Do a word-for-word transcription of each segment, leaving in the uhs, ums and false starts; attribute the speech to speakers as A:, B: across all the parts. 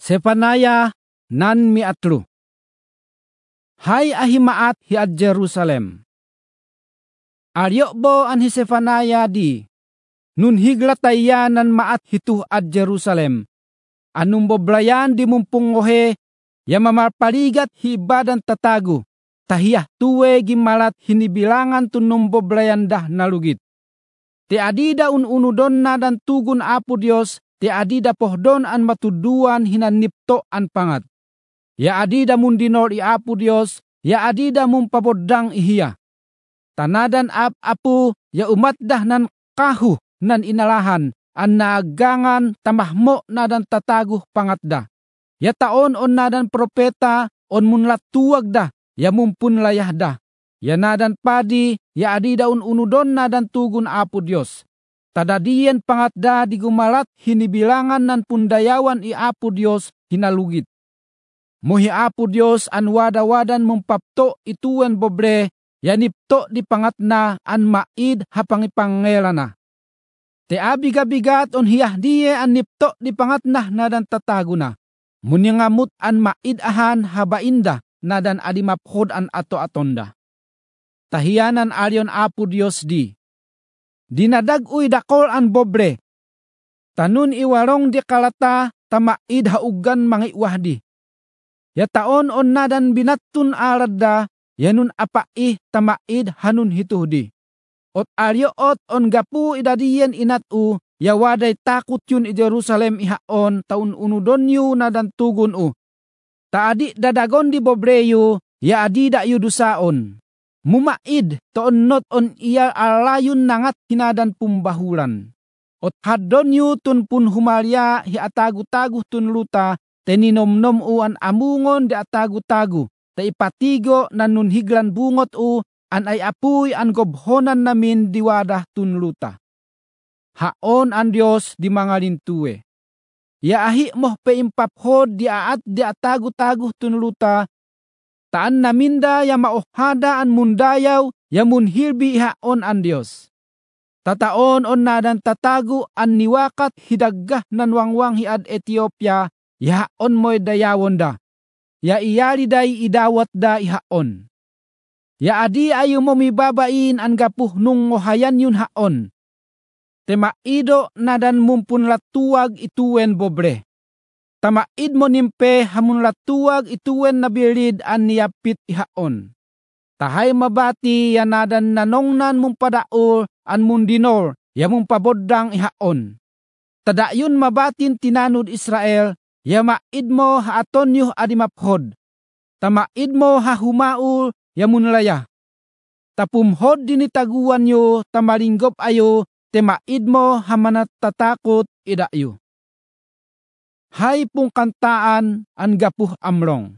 A: Sefanaya nan miatlo. Hay ahimaat hi ad Jerusalem. Aryo bo an hi Sefanaya di. Nun higlataya nan maat hituh ad Jerusalem. Anong boblayan di mumpungohe ya mamarpaligat hi badan tatago. Tahiyah tuwe gimalat hinibilangan tunong boblayan dah nalugit. Ti adida un-unudon na dan tugun Apo Dios, ti adida pohdon an matuduan hinanipto an pangat. Ya adida mundinor i Apo Dios, ya adida mumpabodang ihiya. Tanadan ap apu ya umat dah nan kahu nan inalahan, an naagangan tamahmo na dan tataguh pangatda. Ya taon on na dan propeta, on munlatuwag da, ya mumpun layah da. Ya nadan padi, ya adida un-unudon na dan tugun Apo Dios. Tadadiyen pangatda di gumalat hinibilangan nan pundayawan i Apo Dios hinalugit. Muhi Apo Dios an wadawadan mumpapto ituwen bobre, ya nipto di pangatna an maid hapangipangelana. Te abigabigat on hiyah diye an nipto di pangatna na dan tataguna. Muningamut an maid ahan habainda na dan adimaphod an ato-atonda. Tahiyanan aryon Apo Dios di. Dinadag-uy dakol an bobre. Tanun iwarong di kalata tamaid haugan mangiwah di. Ya taon on na dan binatun aradda, yanun apaih tamaid hanun hituh di. Ot aryo ot on gapu idadiyen inat u, ya waday takut yun i Jerusalem ihaon taun unudon yu na dan tugun u. Taadi dadagon di bobreyo, ya adida yu dusaon. Mumaid toon not on iya alayun nangat hinadan pumbahulan. Ot hadon yu tun pun humalya hi atagu-tagu tun luta, teninom-nom u an amungon di atagu-tagu, ta ipatigo nan nun higlan bungot u, an ay apuy an gobhonan namin di wadah tun luta. Haon an Dios di mga lintuwe. Ya ahi moh pe impaphod di aat di atagu-tagu tun luta, taan naminda ya maohada an mundayaw ya munhilbi haon an Dios. Tataon on nadan tatagu an niwakat hidaggah nan wangwang hiad Ethiopia, ya haon mo'y dayawon da. Ya iyali day idawat da ihaon. Ya adi ayo mo mibabain an gapuh nung ngohayan yun haon. Temaido nadan mumpun latuwag ituwen bobre. Tamaid mo nimpe hamun latuwag ituwen nabilid an niyapit ihaon. Tahay mabati yanadan nanongnan mong padaol an mundinor ya mong pabodang ihaon. Tadayon mabatin tinanud Israel, ya maid mo haaton yuh adimaphod. Tamaid mo hahumaul ya munlaya. Tapumhod dinitaguan yu tamalinggop ayo, temaid mo hamanat tatakot idayo. Hay pung kantaan an gapuh amrong.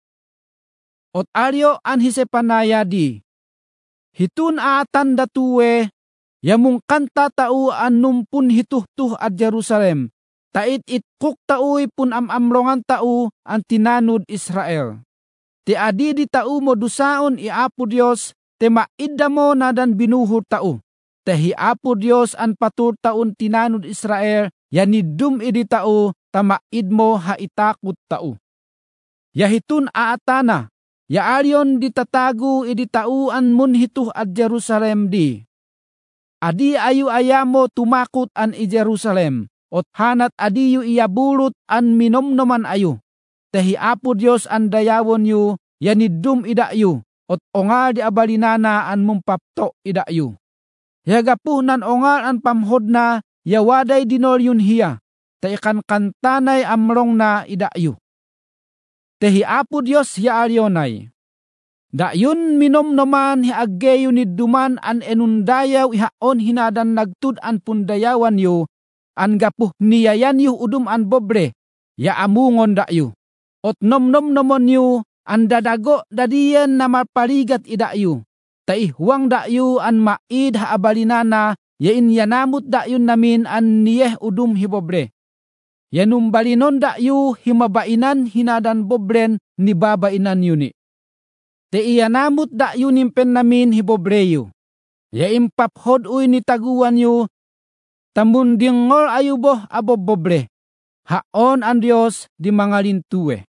A: Ot aryo an hi Sefanaya di. Hitun aatan datuwe, yamung kanta tau an numpun hituh-tuh ad Jerusalem. Tait itkuk tauy pun am-amrongan tau an tinanud Israel. Ti adi di tau mo dusaon i Apo Dios, te maidda mo nadan binuhur tau. Tehi Apo Dios an patur taun tinanud Israel, yanidum idi tau, tamaid mo haitakot tau. Yahitun aatana, ya aryon ditatagu idi tau an munhituh ad Jerusalem di. Adi ayu ayamo tumakot an i Jerusalem, ot hanat adiyu iyabulut an minomnoman ayu. Tehi Apo Dios an dayawon yu, yanidum idayu, ot ongal di abalinana an mumpapto idayu. Yagapuh nan ongal an pamhodna, yawaday dinol yun hiya, ta ikan kantanay amrong na idayu. Tehi Apo Dios ya aryonay. Dayun minomnoman hi aggeyo ni duman an enundayaw ihaon hinadan nagtud an pundayawan yu, an gapuh niyayan yu udum an bobre, ya amungon dayu. Ot nomnom nomon yu, an dadago dadiyen na marpaligat idayu. Taihwang dayu an maid haabalinana, ya inyanamut dayun namin an niyeh udum hibobre. Yanumbalinon dayu himabainan hinadan bobren ni babainan yuni. Te iyanamut dayu nimpen namin hibobreyo. Ya impaphod uy ni taguan yu, tamundingol ayuboh abobobre. Haon ang Dios di mga lintuwe.